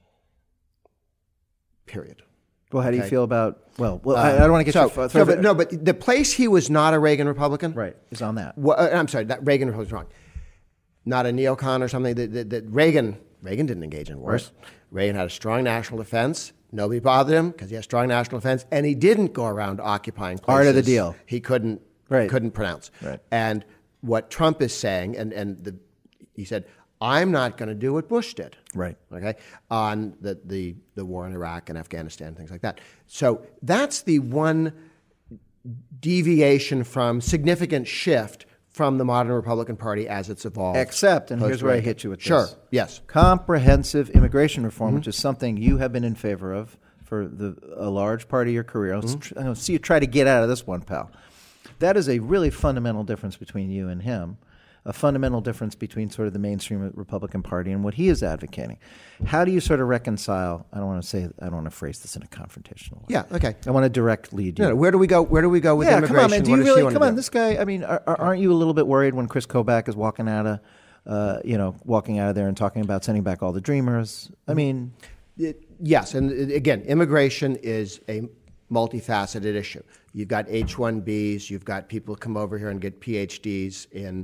Period. Well, how do you Okay. feel about? I don't want to get you further. but the place he was not a Reagan Republican, Right, is on that. I'm sorry, that Reagan Republican was wrong. Not a neocon or something. That Reagan didn't engage in wars. Right. Reagan had a strong national defense. Nobody bothered him because he had strong national defense, and he didn't go around occupying places Art of the deal. he couldn't pronounce. Right. And what Trump is saying, he said, I'm not going to do what Bush did. Right. Okay, on the war in Iraq and Afghanistan, things like that. So that's the one deviation from significant shift from the modern Republican Party as it's evolved. Except, and here's where I hit you with this. Sure. Yes. Comprehensive immigration reform, which is something you have been in favor of for a large part of your career. I'll see you try to get out of this one, pal. That is a really fundamental difference between you and him, a fundamental difference between sort of the mainstream Republican Party and what he is advocating. How do you sort of reconcile? I don't want to phrase this in a confrontational way. Yeah. Okay. I want to direct lead you. No, where do we go? Where do we go with immigration? Come on, man. Do What you does he really want to come on? do? This guy. I mean, aren't you a little bit worried when Chris Kobach is walking out of there and talking about sending back all the Dreamers? I mean, Yes, and again, immigration is a multifaceted issue. You've got H-1Bs, you've got people come over here and get PhDs in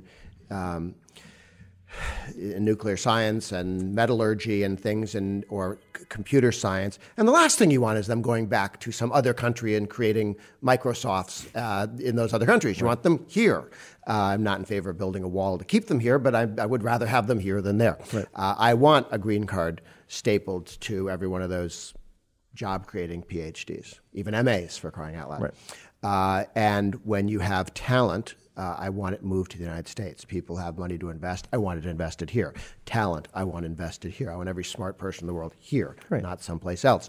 nuclear science and metallurgy and things, or computer science. And the last thing you want is them going back to some other country and creating Microsofts in those other countries. You want them here. I'm not in favor of building a wall to keep them here, but I would rather have them here than there. Right. I want a green card stapled to every one of those job-creating PhDs, even MAs, for crying out loud. Right. And when you have talent, I want it moved to the United States. People have money to invest. I want it invested here. Talent, I want invested here. I want every smart person in the world here, Right. not someplace else.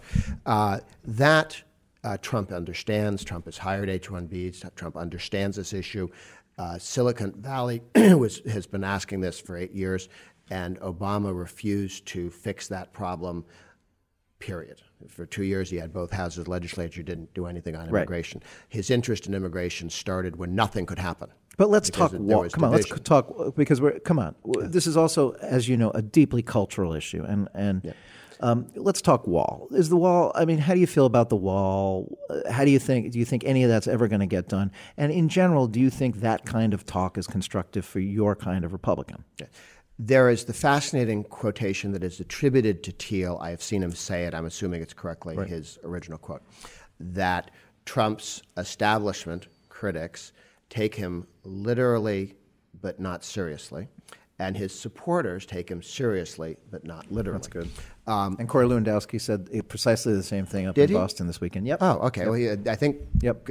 Trump understands. Trump has hired H-1Bs. Trump understands this issue. Silicon Valley has been asking this for 8 years, and Obama refused to fix that problem, period. For 2 years, he had both houses of the legislature, didn't do anything on immigration. His interest in immigration started when nothing could happen. but let's Because talk there wall. was Come on, let's division. talk because this is also, as you know, a deeply cultural issue, and let's talk wall. Is the wall? I mean, how do you feel about the wall? How do you think? Do you think any of that's ever going to get done? And in general, do you think that kind of talk is constructive for your kind of Republican? There is the fascinating quotation that is attributed to Thiel. I have seen him say it. I'm assuming it's correctly his original quote, that Trump's establishment critics take him literally but not seriously, and his supporters take him seriously but not literally. That's good. And Corey Lewandowski said precisely the same thing up in Did he? Boston this weekend. Yep. Oh, okay. Well, I think Yep.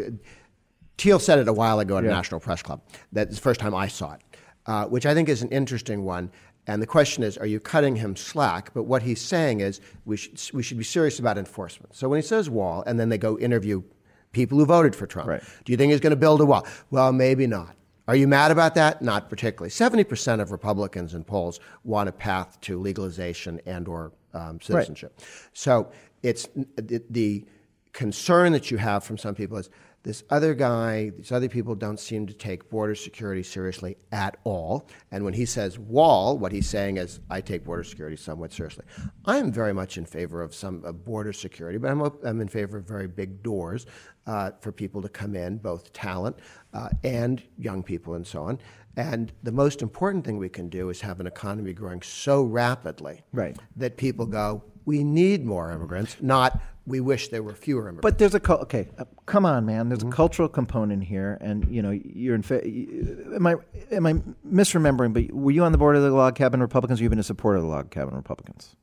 Thiel said it a while ago at a National Press Club. That's the first time I saw it, which I think is an interesting one. And the question is, are you cutting him slack? But what he's saying is we should be serious about enforcement. So when he says wall, and then they go interview people who voted for Trump, Right. do you think he's going to build a wall? Well, maybe not. Are you mad about that? Not particularly. 70% of Republicans in polls want a path to legalization and or citizenship. So it's the concern that you have from some people is this other guy, these other people don't seem to take border security seriously at all. And when he says wall, what he's saying is, I take border security somewhat seriously. I am very much in favor of some border security, but I'm in favor of very big doors for people to come in, both talent and young people and so on. And the most important thing we can do is have an economy growing so rapidly Right. that people go, we need more immigrants, not we wish there were fewer immigrants. But there's come on, man. There's a cultural component here, and you're in. Am I misremembering? But were you on the board of the Log Cabin Republicans? Or you've been a supporter of the Log Cabin Republicans?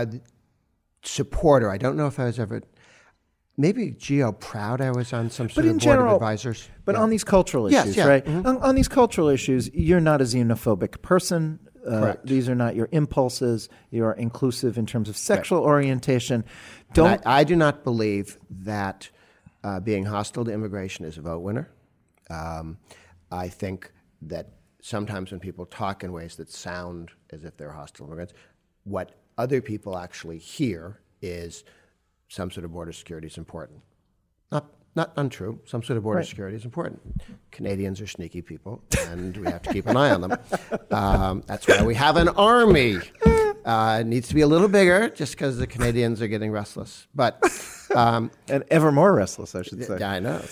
Supporter. I don't know if I was ever. Maybe Geo Proud. I was on some sort of in board general, of advisors. But on these cultural Yes, issues, yeah. right? Mhm. On these cultural issues, you're not a xenophobic person. Correct. These are not your impulses. You are inclusive in terms of sexual orientation. And I do not believe that being hostile to immigration is a vote winner. I think that sometimes when people talk in ways that sound as if they're hostile to immigrants, what other people actually hear is some sort of border security is important. Not not untrue. Some sort of border security is important. Canadians are sneaky people, and we have to keep an eye on them. That's why we have an army. It needs to be a little bigger, just because the Canadians are getting restless. But and ever more restless, I should say. yeah, I know.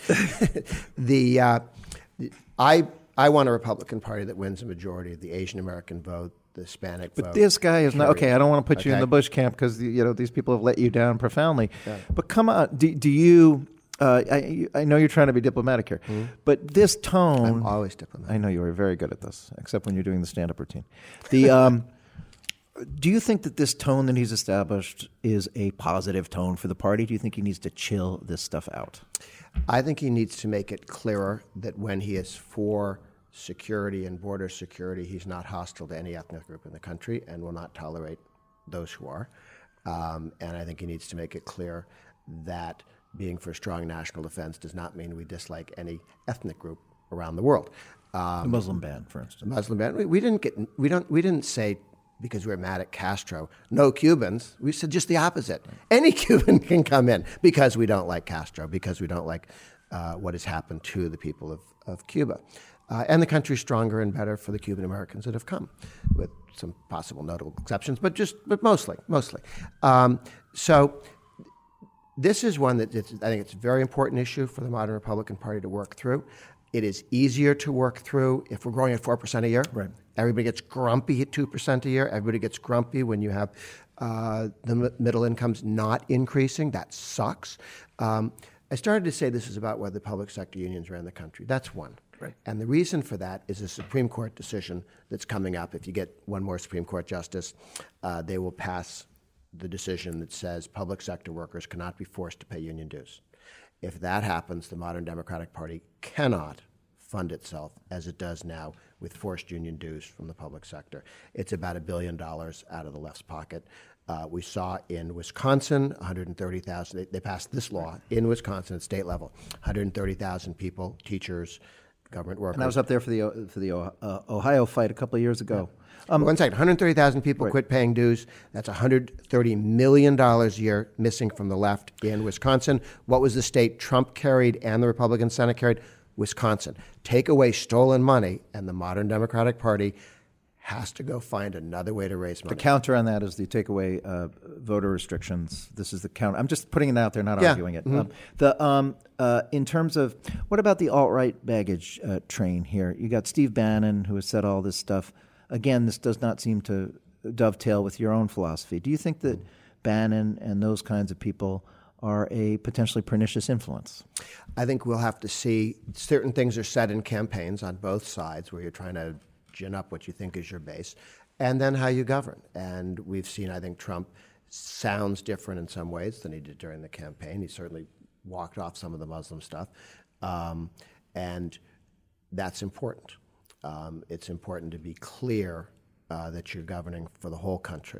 I want a Republican Party that wins a majority of the Asian American vote, the Hispanic vote. But this guy is not okay. I don't want to put you in Okay. the Bush camp because these people have let you down profoundly. Yeah. But come on, do you? I know you're trying to be diplomatic here, but this tone. I'm always diplomatic. I know you are very good at this, except when you're doing the stand-up routine. The do you think that this tone that he's established is a positive tone for the party? Do you think he needs to chill this stuff out? I think he needs to make it clearer that when he is for security and border security, he's not hostile to any ethnic group in the country and will not tolerate those who are. And I think he needs to make it clear that being for strong national defense does not mean we dislike any ethnic group around the world. The Muslim ban, for instance. Muslim ban. We didn't say, because we're mad at Castro, no Cubans. We said just the opposite. Any Cuban can come in because we don't like Castro, because we don't like what has happened to the people of Cuba. And the country's stronger and better for the Cuban Americans that have come, with some possible notable exceptions, but mostly. So this is one that I think it's a very important issue for the modern Republican Party to work through. It is easier to work through if we're growing at 4% a year. Right. Everybody gets grumpy at 2% a year. Everybody gets grumpy when you have the middle incomes not increasing. That sucks. I started to say this is about whether public sector unions ran the country. That's one. Right. And the reason for that is a Supreme Court decision that's coming up. If you get one more Supreme Court justice, they will pass the decision that says public sector workers cannot be forced to pay union dues. If that happens, the modern Democratic Party cannot fund itself as it does now with forced union dues from the public sector. It's about $1 billion out of the left's pocket. We saw in Wisconsin, 130,000. They passed this law in Wisconsin at state level. 130,000 people, teachers, government workers. And I was up there for the Ohio fight a couple of years ago. Yeah. 1 second. 130,000 people quit paying dues. That's $130 million a year missing from the left in Wisconsin. What was the state Trump carried and the Republican Senate carried? Wisconsin. Take away stolen money, and the modern Democratic Party has to go find another way to raise money. The counter on that is the take away voter restrictions. This is the counter. I'm just putting it out there, not arguing it. Mm-hmm. In terms of, what about the alt-right baggage train here? You got Steve Bannon, who has said all this stuff. Again, this does not seem to dovetail with your own philosophy. Do you think that Bannon and those kinds of people are a potentially pernicious influence? I think we'll have to see. Certain things are said in campaigns on both sides where you're trying to gin up what you think is your base, and then how you govern. And we've seen, I think, Trump sounds different in some ways than he did during the campaign. He certainly walked off some of the Muslim stuff. And that's important. It's important to be clear that you're governing for the whole country.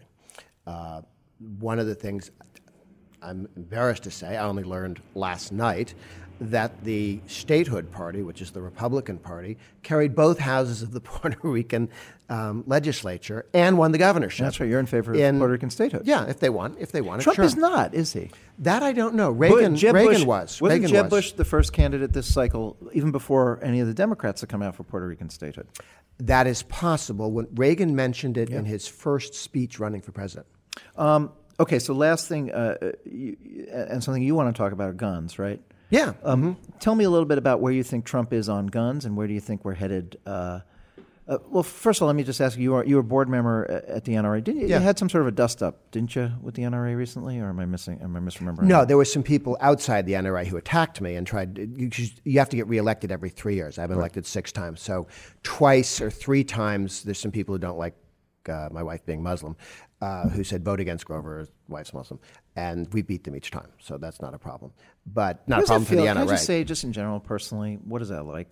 One of the things I'm embarrassed to say, I only learned last night, that the statehood party, which is the Republican Party, carried both houses of the Puerto Rican legislature and won the governorship. That's right. You're in favor of Puerto Rican statehood. Yeah, if they won it, Trump sure. is not, is he? That I don't know. Reagan was. Wasn't Jeb Bush the first candidate this cycle, even before any of the Democrats had come out for Puerto Rican statehood? That is possible. When Reagan mentioned it in his first speech running for president. Okay, so last thing, and something you want to talk about are guns, right? Yeah. Tell me a little bit about where you think Trump is on guns and where do you think we're headed. Well, first of all, let me just ask you, you were a board member at the NRA. Didn't you? Yeah. You had some sort of a dust-up, didn't you, with the NRA recently, or am I misremembering? No, there were some people outside the NRA who attacked me and tried. You have to get reelected every 3 years. I've been elected 6 times. So twice or 3 times, there's some people who don't like my wife being Muslim, who said vote against Grover, his wife's Muslim, and we beat them each time. So that's not a problem. But not a problem for the NRA. Can I just say, just in general, personally, what is that like?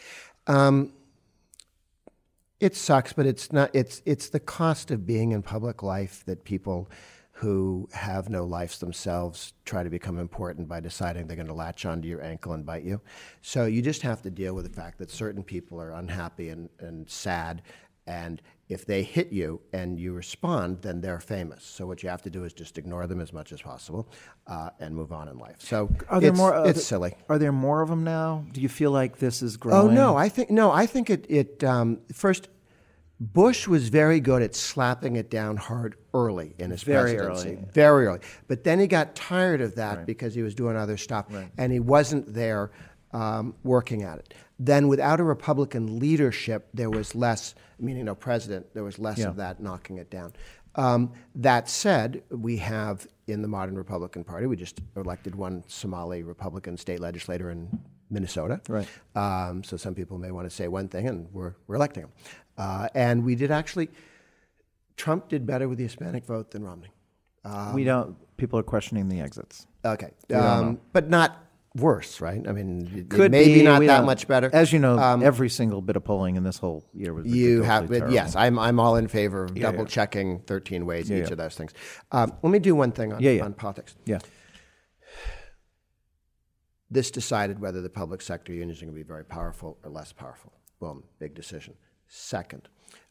It sucks, but it's not. It's the cost of being in public life that people who have no lives themselves try to become important by deciding they're going to latch onto your ankle and bite you. So you just have to deal with the fact that certain people are unhappy and sad, and if they hit you and you respond, then they're famous. So what you have to do is just ignore them as much as possible and move on in life. So it's silly. Are there more of them now? Do you feel like this is growing? Oh no, I think it first. Bush was very good at slapping it down hard early in his presidency. Very early. But then he got tired of that because he was doing other stuff, and he wasn't there working at it. Then without a Republican leadership, there was less, meaning no president, there was less of that knocking it down. That said, we have in the modern Republican Party, we just elected one Somali Republican state legislator in Minnesota. Right. So some people may want to say one thing, and we're electing him. And we did actually, Trump did better with the Hispanic vote than Romney. People are questioning the exits. Okay. But not worse, right? I mean, Could maybe be, not that much better. As you know, every single bit of polling in this whole year was terrible. Yes, I'm all in favor of double checking 13 ways each of those things. Let me do one thing on politics. Yeah. This decided whether the public sector unions are going to be very powerful or less powerful. Boom, big decision. Second,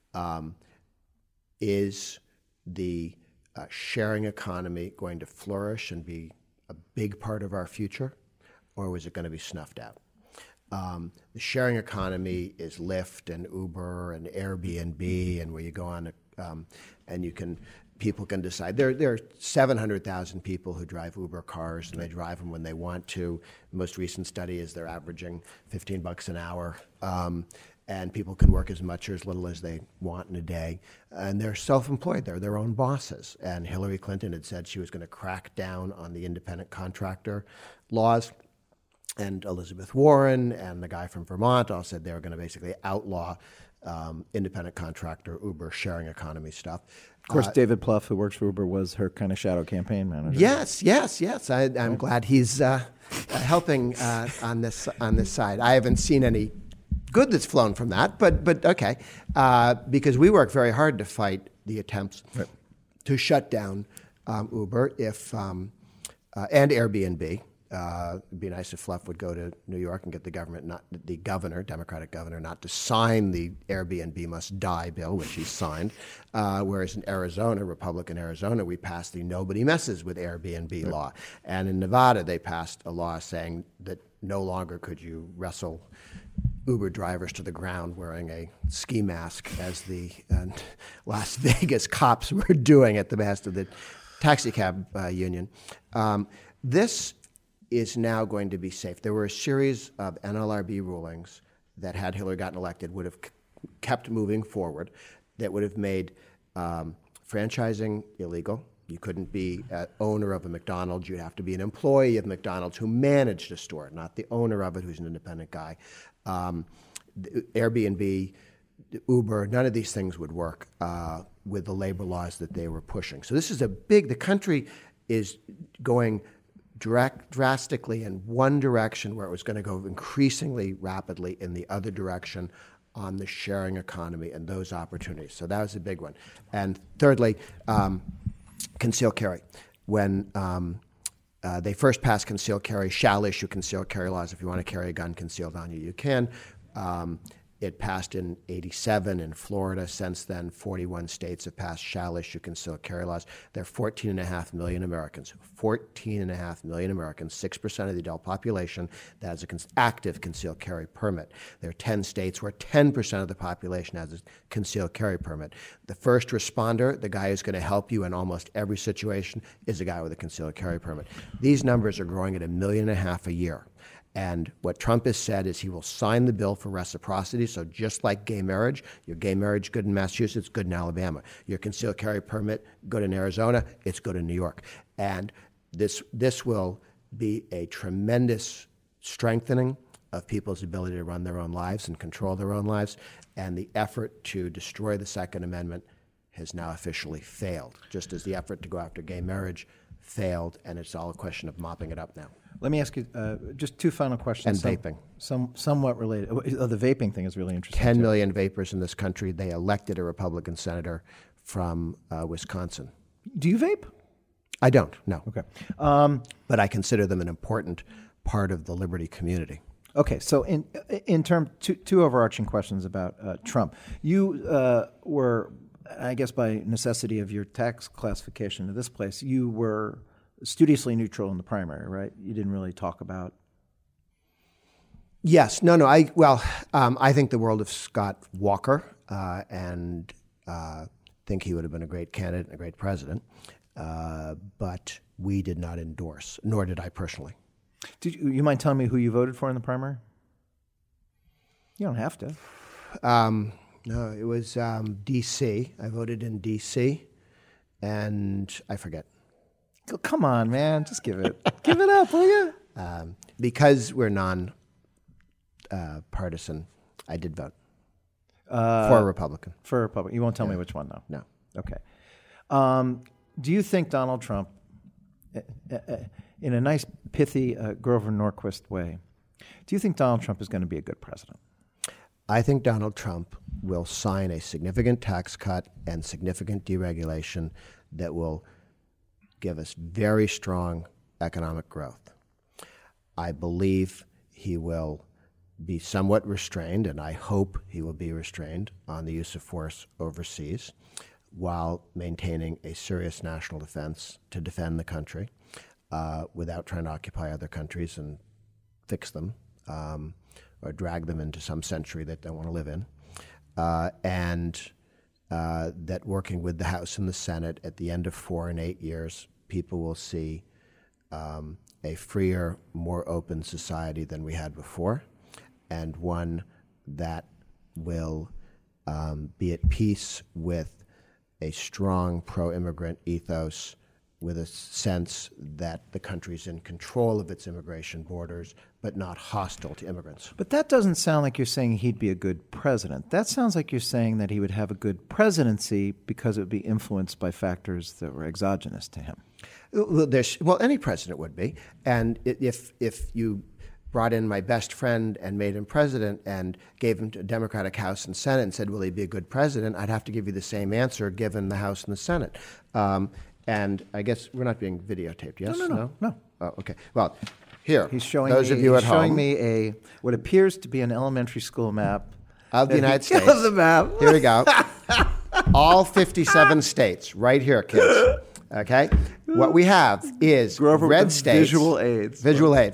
is the sharing economy going to flourish and be a big part of our future, or was it going to be snuffed out? The sharing economy is Lyft and Uber and Airbnb, and where you go on and people can decide. There are 700,000 people who drive Uber cars, and they drive them when they want to. The most recent study is they're averaging $15 an hour. And people can work as much or as little as they want in a day. And they're self-employed. They're their own bosses. And Hillary Clinton had said she was going to crack down on the independent contractor laws. And Elizabeth Warren and the guy from Vermont all said they were going to basically outlaw independent contractor, Uber, sharing economy stuff. Of course, David Plouffe, who works for Uber, was her kind of shadow campaign manager. Yes. I'm glad he's helping on this side. I haven't seen any good that's flown from that, but okay, because we work very hard to fight the attempts to shut down Uber and Airbnb. It'd be nice if Fluff would go to New York and get the Democratic governor, not to sign the Airbnb must die bill, which he signed. Whereas in Arizona, Republican Arizona, we passed the nobody messes with Airbnb law. And in Nevada, they passed a law saying that no longer could you wrestle Uber drivers to the ground wearing a ski mask, as the Las Vegas cops were doing at the behest of the taxi cab union. This is now going to be safe. There were a series of NLRB rulings that, had Hillary gotten elected, would have kept moving forward, that would have made franchising illegal. You couldn't be an owner of a McDonald's. You'd have to be an employee of McDonald's who managed a store, not the owner of it who's an independent guy. Airbnb, Uber, none of these things would work with the labor laws that they were pushing. So this is the country is going drastically in one direction, where it was going to go increasingly rapidly in the other direction on the sharing economy and those opportunities. So that was a big one. And thirdly, concealed carry. When they first passed concealed carry, shall issue concealed carry laws. If you want to carry a gun concealed on you, you can. It passed in '87 in Florida. Since then, 41 states have passed shall issue concealed carry laws. There are 14.5 million Americans, 14.5 million Americans, 6% of the adult population that has an active concealed carry permit. There are 10 states where 10% of the population has a concealed carry permit. The first responder, the guy who's going to help you in almost every situation, is a guy with a concealed carry permit. These numbers are growing at 1.5 million a year. And what Trump has said is he will sign the bill for reciprocity. So just like gay marriage, your gay marriage good in Massachusetts, good in Alabama. Your concealed carry permit good in Arizona, it's good in New York. And this will be a tremendous strengthening of people's ability to run their own lives and control their own lives. And the effort to destroy the Second Amendment has now officially failed, just as the effort to go after gay marriage failed, and it's all a question of mopping it up now. Let me ask you just two final questions. And vaping. Somewhat related. The vaping thing is really interesting. 10 million vapors in this country. They elected a Republican senator from Wisconsin. Do you vape? I don't, no. Okay. But I consider them an important part of the liberty community. Okay, so in terms, two overarching questions about Trump. You were, I guess, by necessity of your tax classification to this place, you were studiously neutral in the primary, right? You didn't really talk about. Yes, no. I think the world of Scott Walker, and think he would have been a great candidate and a great president, but we did not endorse, nor did I personally. You mind telling me who you voted for in the primary? You don't have to. No, it was D.C. I voted in D.C., and I forget. Come on, man. Just give it up, will you? Because we're non-partisan, I did vote for a Republican. For a Republican. You won't tell me which one, though? No. Okay. Do you think Donald Trump, in a nice, pithy Grover Norquist way, do you think Donald Trump is going to be a good president? I think Donald Trump will sign a significant tax cut and significant deregulation that will give us very strong economic growth. I believe he will be somewhat restrained, and I hope he will be restrained on the use of force overseas while maintaining a serious national defense to defend the country without trying to occupy other countries and fix them or drag them into some century that they don't want to live in. And that working with the House and the Senate at the end of 4 and 8 years, people will see a freer, more open society than we had before, and one that will be at peace with a strong pro-immigrant ethos, with a sense that the country's in control of its immigration borders, but not hostile to immigrants. But that doesn't sound like you're saying he'd be a good president. That sounds like you're saying that he would have a good presidency because it would be influenced by factors that were exogenous to him. Well, any president would be. And if you brought in my best friend and made him president and gave him a Democratic House and Senate and said, will he be a good president, I'd have to give you the same answer given the House and the Senate. And I guess we're not being videotaped, yes? No. Oh, okay. Well, here, He's showing those me, of you at he's showing home, me what appears to be an elementary school map of the United States. Of the map. Here we go. All 57 states, right here, kids. Okay? What we have is Grover red with states. visual aids.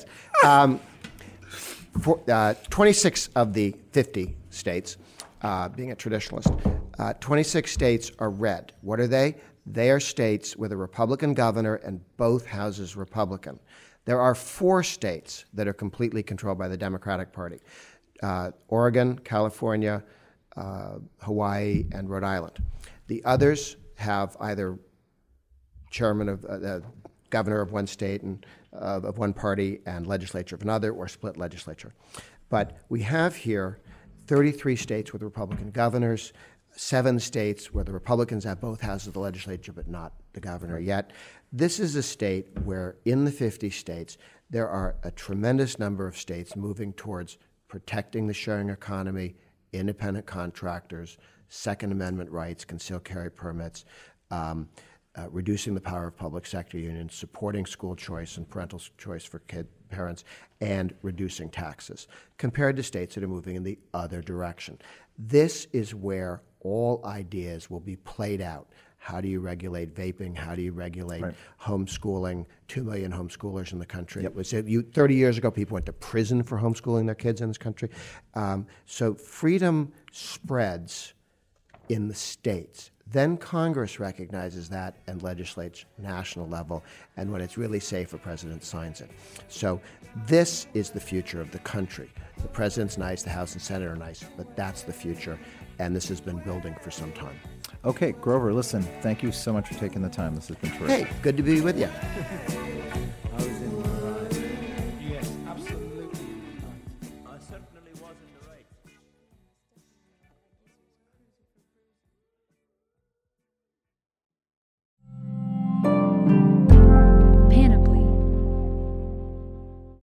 26 of the 50 states, being a traditionalist, 26 states are red. What are they? They are states with a Republican governor and both houses Republican. There are 4 states that are completely controlled by the Democratic Party: Oregon, California, Hawaii, and Rhode Island. The others have either chairman of governor of one state and of one party and legislature of another, or split legislature. But we have here 33 states with Republican governors, 7 states where the Republicans have both houses of the legislature but not the governor yet. This is a state where in the 50 states there are a tremendous number of states moving towards protecting the sharing economy, independent contractors, Second Amendment rights, concealed carry permits, reducing the power of public sector unions, supporting school choice and parental choice for parents, and reducing taxes, compared to states that are moving in the other direction. This is where all ideas will be played out. How do you regulate vaping? How do you regulate homeschooling? 2 million homeschoolers in the country. Yep. 30 years ago, people went to prison for homeschooling their kids in this country. So freedom spreads in the states. Then Congress recognizes that and legislates national level, and when it's really safe, a president signs it. So this is the future of the country. The president's nice, the House and Senate are nice, but that's the future, and this has been building for some time. Okay, Grover, listen, thank you so much for taking the time. This has been terrific. Hey, good to be with you. I